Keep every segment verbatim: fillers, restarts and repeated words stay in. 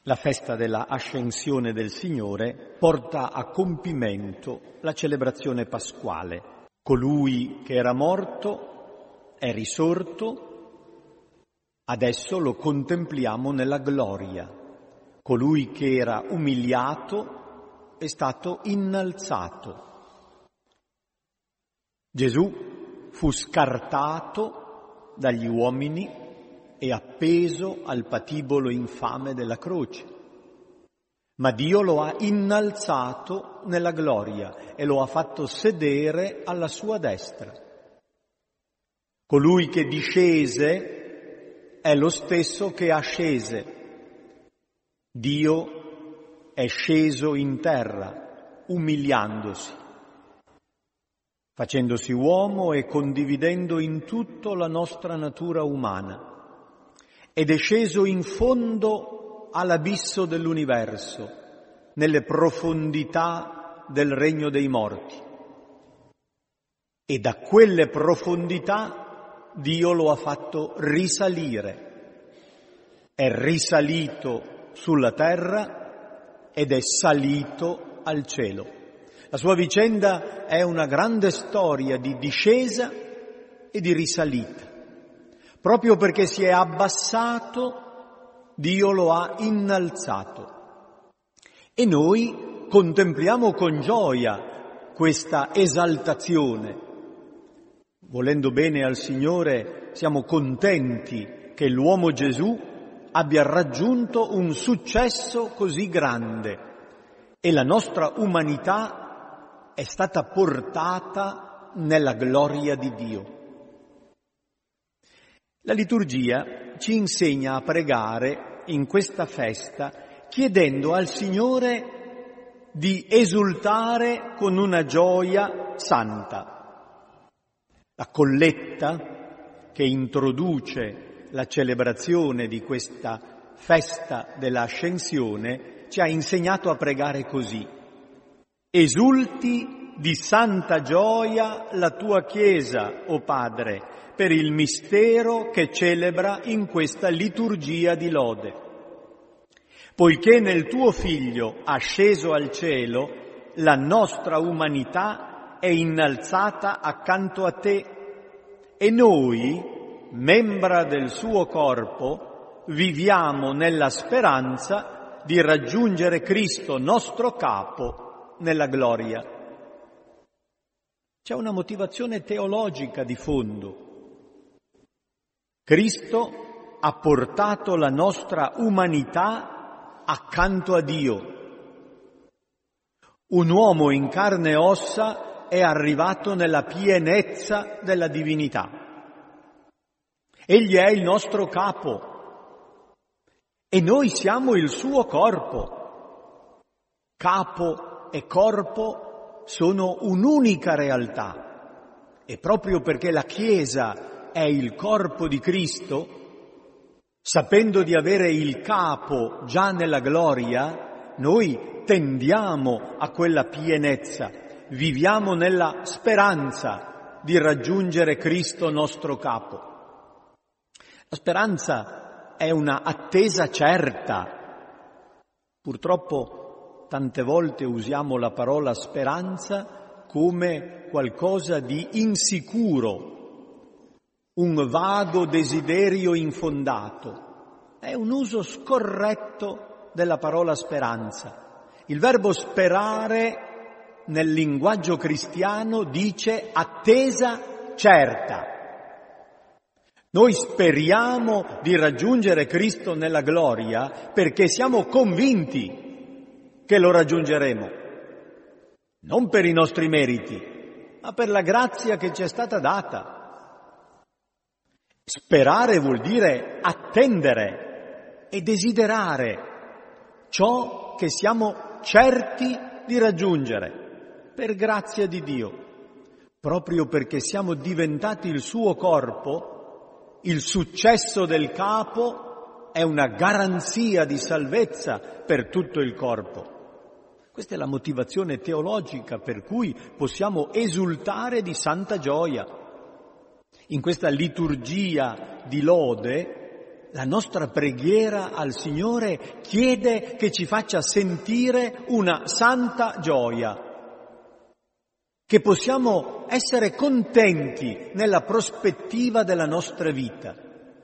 La festa della Ascensione del Signore porta a compimento la celebrazione pasquale. Colui che era morto è risorto, adesso lo contempliamo nella gloria. Colui che era umiliato è stato innalzato. Gesù fu scartato dagli uomini e appeso al patibolo infame della croce. Ma Dio lo ha innalzato nella gloria e lo ha fatto sedere alla sua destra. Colui che discese è lo stesso che ascese. Dio è sceso in terra, umiliandosi, facendosi uomo e condividendo in tutto la nostra natura umana. Ed è sceso in fondo all'abisso dell'universo, nelle profondità del regno dei morti. E da quelle profondità Dio lo ha fatto risalire. È risalito sulla terra ed è salito al cielo. La sua vicenda è una grande storia di discesa e di risalita. Proprio perché si è abbassato, Dio lo ha innalzato. E noi contempliamo con gioia questa esaltazione. Volendo bene al Signore, siamo contenti che l'uomo Gesù abbia raggiunto un successo così grande e la nostra umanità è stata portata nella gloria di Dio. La liturgia ci insegna a pregare in questa festa chiedendo al Signore di esultare con una gioia santa. La colletta che introduce la celebrazione di questa festa dell'Ascensione ci ha insegnato a pregare così: esulti di santa gioia la tua Chiesa, o Padre, per il mistero che celebra in questa liturgia di lode. Poiché nel tuo Figlio asceso al cielo, la nostra umanità è innalzata accanto a te e noi, membra del suo corpo, viviamo nella speranza di raggiungere Cristo nostro capo nella gloria. C'è una motivazione teologica di fondo. Cristo ha portato la nostra umanità accanto a Dio. Un uomo in carne e ossa è arrivato nella pienezza della divinità. Egli è il nostro capo e noi siamo il suo corpo. Capo e corpo sono un'unica realtà e proprio perché la Chiesa è il corpo di Cristo, sapendo di avere il capo già nella gloria, noi tendiamo a quella pienezza, viviamo nella speranza di raggiungere Cristo nostro capo. La speranza è una attesa certa. Purtroppo tante volte usiamo la parola speranza come qualcosa di insicuro, un vago desiderio infondato. È un uso scorretto della parola speranza. Il verbo sperare nel linguaggio cristiano dice attesa certa. Noi speriamo di raggiungere Cristo nella gloria perché siamo convinti che lo raggiungeremo. Non per i nostri meriti, ma per la grazia che ci è stata data. Sperare vuol dire attendere e desiderare ciò che siamo certi di raggiungere, per grazia di Dio. Proprio perché siamo diventati il suo corpo, il successo del capo è una garanzia di salvezza per tutto il corpo. Questa è la motivazione teologica per cui possiamo esultare di santa gioia. In questa liturgia di lode la nostra preghiera al Signore chiede che ci faccia sentire una santa gioia, che possiamo essere contenti nella prospettiva della nostra vita.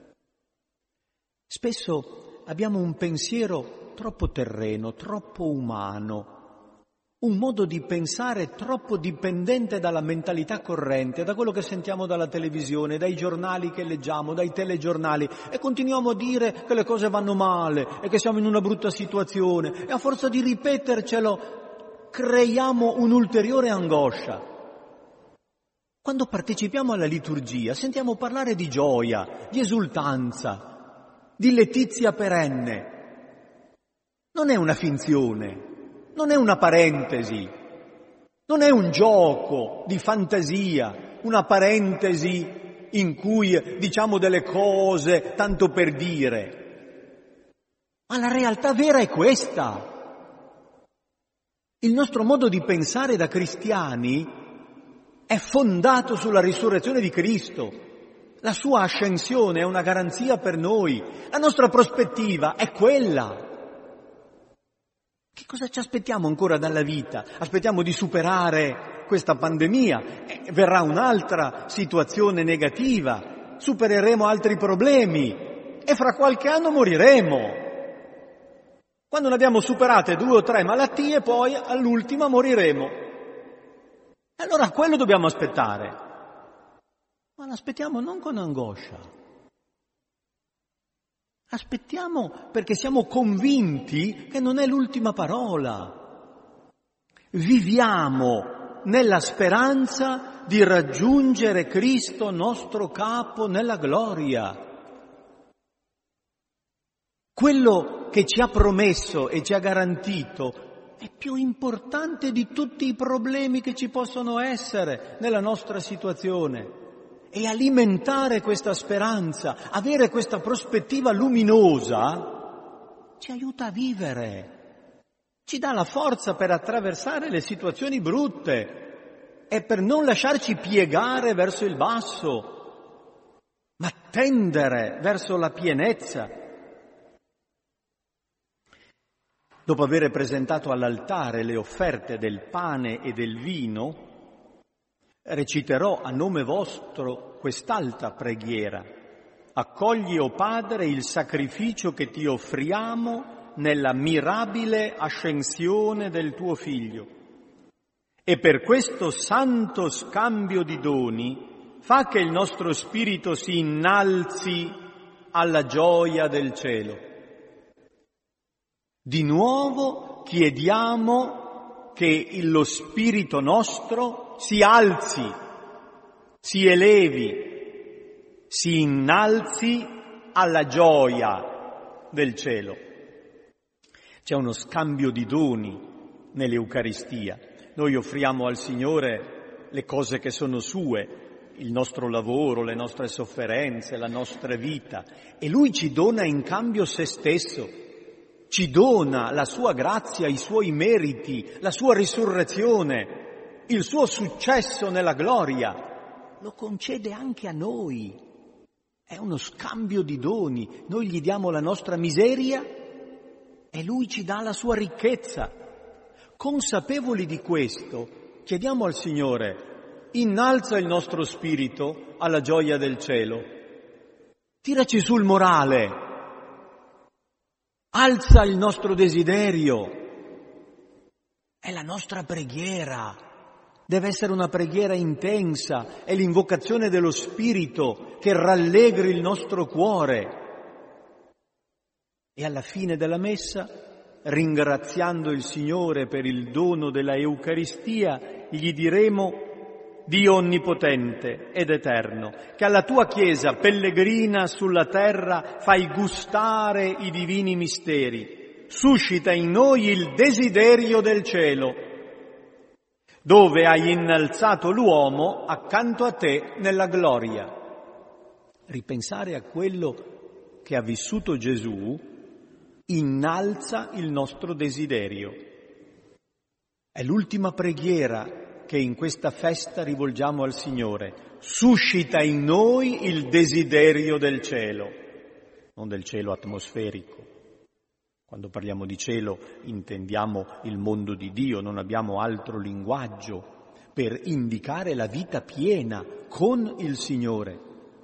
Spesso abbiamo un pensiero troppo terreno, troppo umano, un modo di pensare troppo dipendente dalla mentalità corrente, da quello che sentiamo dalla televisione, dai giornali che leggiamo, dai telegiornali, e continuiamo a dire che le cose vanno male e che siamo in una brutta situazione, e a forza di ripetercelo creiamo un'ulteriore angoscia. Quando partecipiamo alla liturgia sentiamo parlare di gioia, di esultanza, di letizia perenne. Non è una finzione. Non è una parentesi, non è un gioco di fantasia, una parentesi in cui diciamo delle cose tanto per dire. Ma la realtà vera è questa. Il nostro modo di pensare da cristiani è fondato sulla risurrezione di Cristo. La sua ascensione è una garanzia per noi. La nostra prospettiva è quella. Che cosa ci aspettiamo ancora dalla vita? Aspettiamo di superare questa pandemia, eh, verrà un'altra situazione negativa, supereremo altri problemi e fra qualche anno moriremo. Quando ne abbiamo superate due o tre malattie, poi all'ultima moriremo. Allora quello dobbiamo aspettare. Ma l'aspettiamo non con angoscia. Aspettiamo perché siamo convinti che non è l'ultima parola. Viviamo nella speranza di raggiungere Cristo nostro capo nella gloria. Quello che ci ha promesso e ci ha garantito è più importante di tutti i problemi che ci possono essere nella nostra situazione. E alimentare questa speranza, avere questa prospettiva luminosa, ci aiuta a vivere, ci dà la forza per attraversare le situazioni brutte e per non lasciarci piegare verso il basso, ma tendere verso la pienezza. Dopo aver presentato all'altare le offerte del pane e del vino, reciterò a nome vostro quest'alta preghiera. Accogli, o Padre, il sacrificio che ti offriamo nella mirabile ascensione del tuo Figlio. E per questo santo scambio di doni, fa che il nostro spirito si innalzi alla gioia del cielo. Di nuovo chiediamo che lo spirito nostro si alzi, si elevi, si innalzi alla gioia del cielo. C'è uno scambio di doni nell'Eucaristia. Noi offriamo al Signore le cose che sono sue, il nostro lavoro, le nostre sofferenze, la nostra vita, e Lui ci dona in cambio se stesso, ci dona la sua grazia, i suoi meriti, la sua risurrezione, il suo successo nella gloria, lo concede anche a noi. È uno scambio di doni. Noi gli diamo la nostra miseria e Lui ci dà la sua ricchezza. Consapevoli di questo, chiediamo al Signore: innalza il nostro spirito alla gioia del cielo. Tiraci sul morale. Alza il nostro desiderio. È la nostra preghiera. Deve essere una preghiera intensa, è l'invocazione dello Spirito che rallegri il nostro cuore. E alla fine della messa, ringraziando il Signore per il dono della Eucaristia, gli diremo: Dio onnipotente ed eterno, che alla tua Chiesa pellegrina sulla terra fai gustare i divini misteri, suscita in noi il desiderio del cielo, dove hai innalzato l'uomo accanto a te nella gloria. Ripensare a quello che ha vissuto Gesù innalza il nostro desiderio. È l'ultima preghiera che in questa festa rivolgiamo al Signore. Suscita in noi il desiderio del cielo. non del cielo atmosferico. Quando parliamo di cielo intendiamo il mondo di Dio, non abbiamo altro linguaggio per indicare la vita piena con il Signore.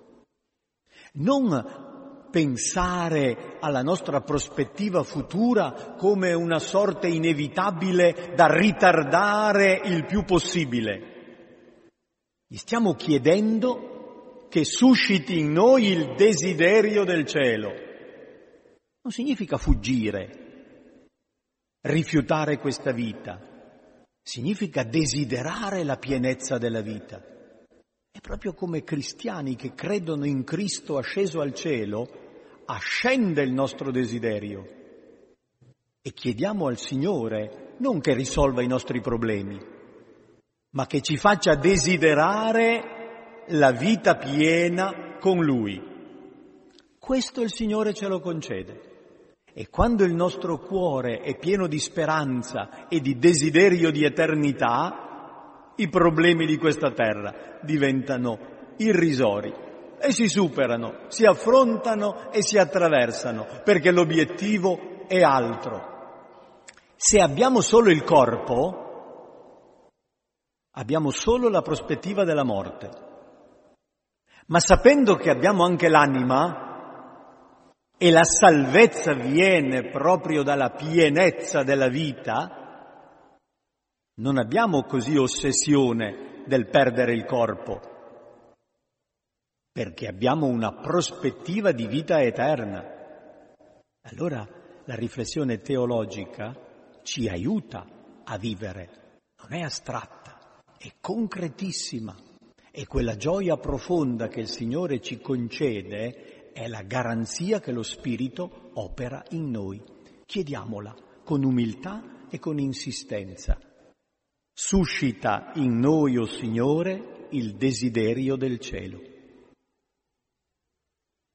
Non pensare alla nostra prospettiva futura come una sorte inevitabile da ritardare il più possibile. Gli stiamo chiedendo che susciti in noi il desiderio del cielo. Non significa fuggire, rifiutare questa vita, significa desiderare la pienezza della vita. È proprio come cristiani che credono in Cristo asceso al cielo, ascende il nostro desiderio e chiediamo al Signore non che risolva i nostri problemi, ma che ci faccia desiderare la vita piena con Lui. Questo il Signore ce lo concede. E quando il nostro cuore è pieno di speranza e di desiderio di eternità, i problemi di questa terra diventano irrisori e si superano, si affrontano e si attraversano, perché l'obiettivo è altro. Se abbiamo solo il corpo, abbiamo solo la prospettiva della morte. Ma sapendo che abbiamo anche l'anima, e la salvezza viene proprio dalla pienezza della vita, non abbiamo così ossessione del perdere il corpo, perché abbiamo una prospettiva di vita eterna. Allora la riflessione teologica ci aiuta a vivere, non è astratta, è concretissima, e quella gioia profonda che il Signore ci concede è la garanzia che lo Spirito opera in noi. Chiediamola con umiltà e con insistenza. Suscita in noi, o Signore, il desiderio del cielo.